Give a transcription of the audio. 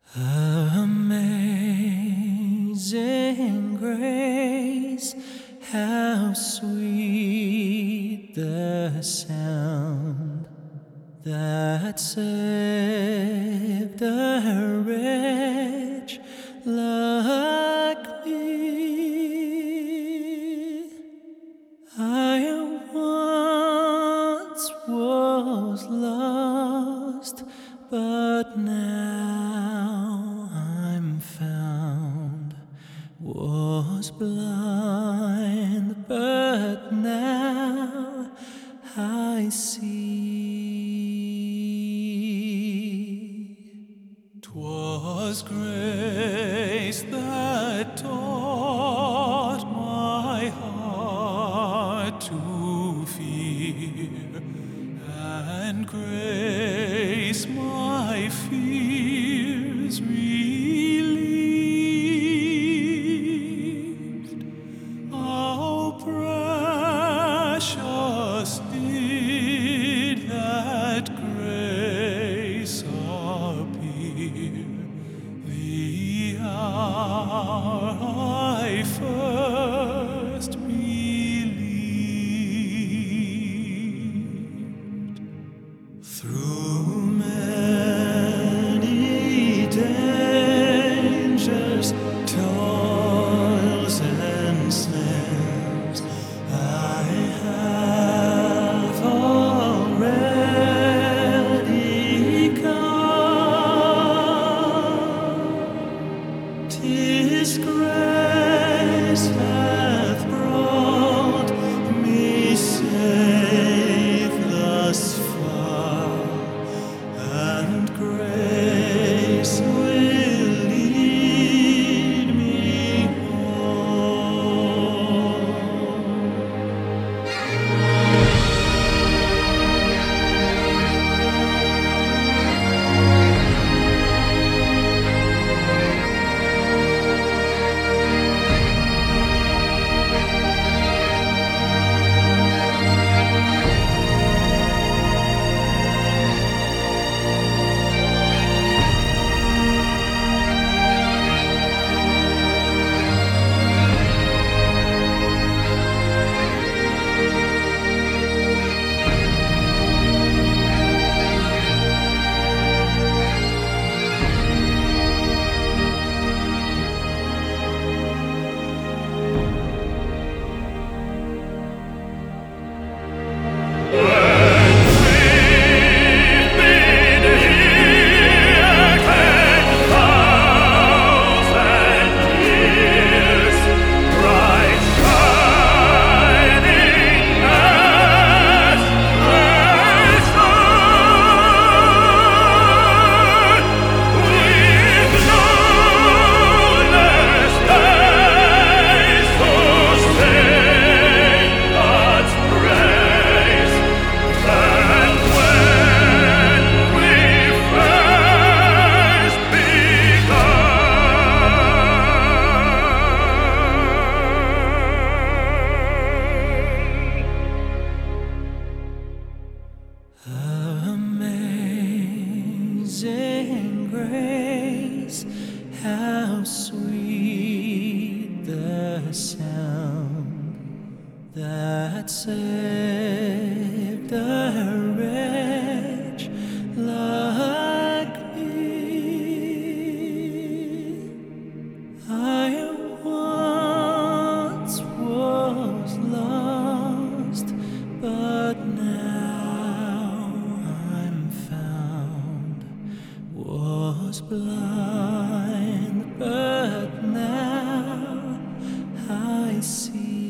Amazing grace, how sweet the sound that saved a wretch like me. I once was lost, but now I'm found. Was blind, but now I see. 'Twas grace that taught my heart to fear, and grace my fears relieved. How precious did that grace appear the hour I first believed. Through many dangers, toils and snares, I have already come. 'Tis grace hath brought me safe thus far, and grace will lead me home. Amazing grace, how sweet the sound that saved a wretch like me. I once was lost, but now I'm found. Was blind, but now I see.